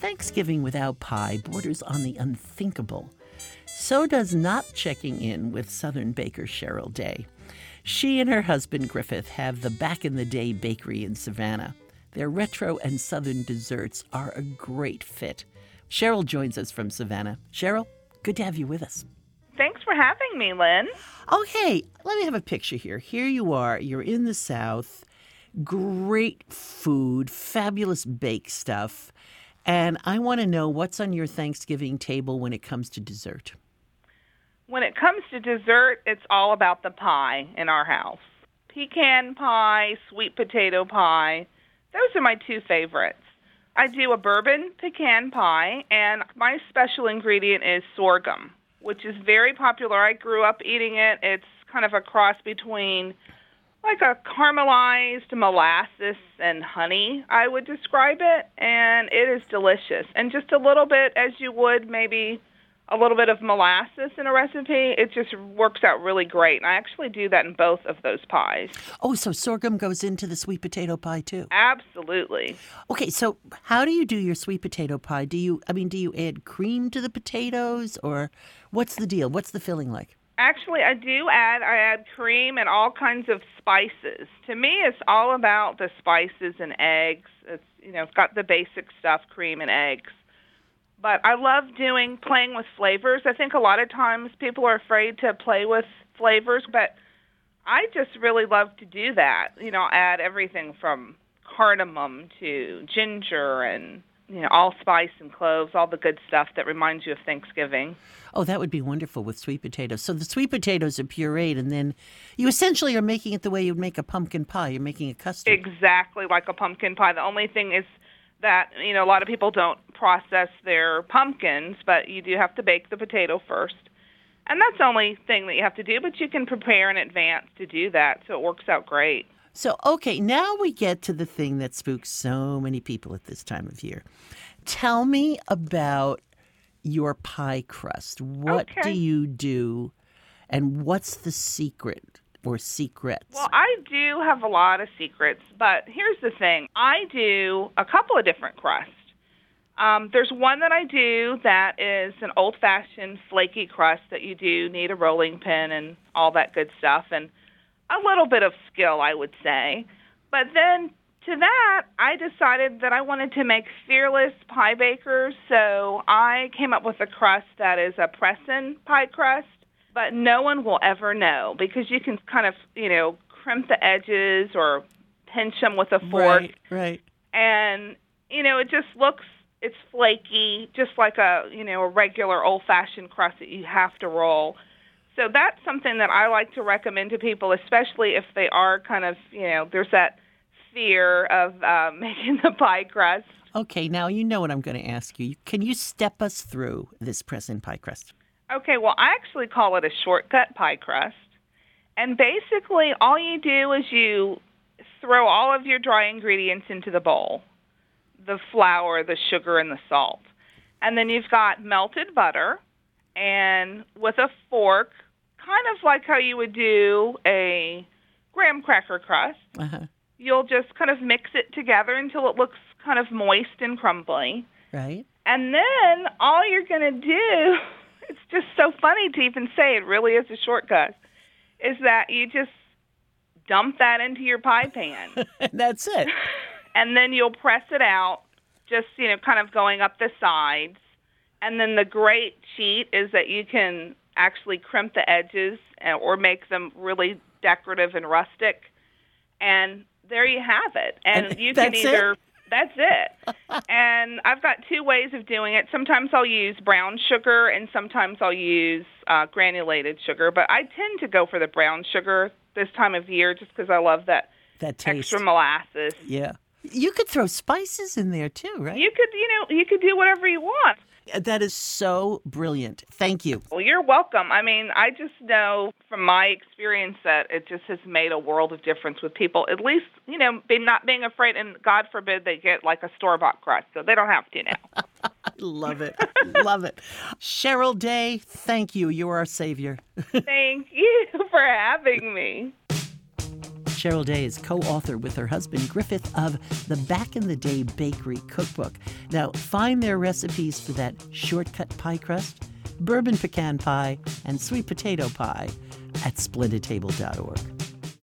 Thanksgiving without pie borders on the unthinkable. So does not checking in with Southern baker Cheryl Day. She and her husband Griffith have the back-in-the-day bakery in Savannah. Their retro and Southern desserts are a great fit. Cheryl joins us from Savannah. Cheryl, good to have you with us. Thanks for having me, Lynn. Okay, let me have a picture here. Here you are. You're in the South. Great food, fabulous bake stuff. And I want to know what's on your Thanksgiving table when it comes to dessert. When it comes to dessert, it's all about the pie in our house. Pecan pie, sweet potato pie. Those are my two favorites. I do a bourbon pecan pie, and my special ingredient is sorghum, which is very popular. I grew up eating it. It's kind of a cross between like a caramelized molasses and honey, I would describe it, and it is delicious. And just a little bit, as you would maybe a little bit of molasses in a recipe, it just works out really great. And I actually do that in both of those pies. Oh, so sorghum goes into the sweet potato pie too? Absolutely. Okay, so how do you do your sweet potato pie? Do you add cream to the potatoes, or what's the deal? What's the filling like? Actually, I add cream and all kinds of spices. To me, it's all about the spices and eggs. It's got the basic stuff, cream and eggs. But I love playing with flavors. I think a lot of times people are afraid to play with flavors, but I just really love to do that. Add everything from cardamom to ginger and allspice and cloves, all the good stuff that reminds you of Thanksgiving. Oh, that would be wonderful with sweet potatoes. So the sweet potatoes are pureed, and then you essentially are making it the way you'd make a pumpkin pie. You're making a custard. Exactly like a pumpkin pie. The only thing is that, a lot of people don't process their pumpkins, but you do have to bake the potato first. And that's the only thing that you have to do, but you can prepare in advance to do that, so it works out great. So, okay, now we get to the thing that spooks so many people at this time of year. Tell me about your pie crust. What do you do, and what's the secret or secrets? Well, I do have a lot of secrets, but here's the thing. I do a couple of different crusts. There's one that I do that is an old-fashioned flaky crust that you do need a rolling pin and all that good stuff, and a little bit of skill, I would say. But then to that, I decided that I wanted to make fearless pie bakers, so I came up with a crust that is a press-in pie crust, but no one will ever know because you can kind of, crimp the edges or pinch them with a fork. Right. And, it just it's flaky, just like a regular old-fashioned crust that you have to roll. So that's something that I like to recommend to people, especially if they are kind of, there's that fear of making the pie crust. Okay, now you know what I'm going to ask you. Can you step us through this press-in pie crust? Okay, well, I actually call it a shortcut pie crust. And basically, all you do is you throw all of your dry ingredients into the bowl, the flour, the sugar, and the salt. And then you've got melted butter, and with a fork, kind of like how you would do a graham cracker crust, you'll just kind of mix it together until it looks kind of moist and crumbly. Right. And then all you're going to do, it's just so funny to even say, it really is a shortcut, is that you just dump that into your pie pan. That's it. And then you'll press it out, just, kind of going up the sides. And then the great cheat is that you can actually crimp the edges or make them really decorative and rustic. And there you have it. And you can either... That's it. And I've got two ways of doing it. Sometimes I'll use brown sugar, and sometimes I'll use granulated sugar. But I tend to go for the brown sugar this time of year just because I love that taste. Extra molasses. Yeah. You could throw spices in there too, right? You could do whatever you want. That is so brilliant. Thank you. Well, you're welcome. I mean, I just know from my experience that it just has made a world of difference with people. At least, not being afraid, and God forbid they get like a store-bought crust, so they don't have to now. Love it. Love it. Cheryl Day, thank you. You're our savior. Thank you for having me. Cheryl Day is co-author with her husband Griffith of the Back in the Day Bakery Cookbook. Now, find their recipes for that shortcut pie crust, bourbon pecan pie, and sweet potato pie at splendidtable.org.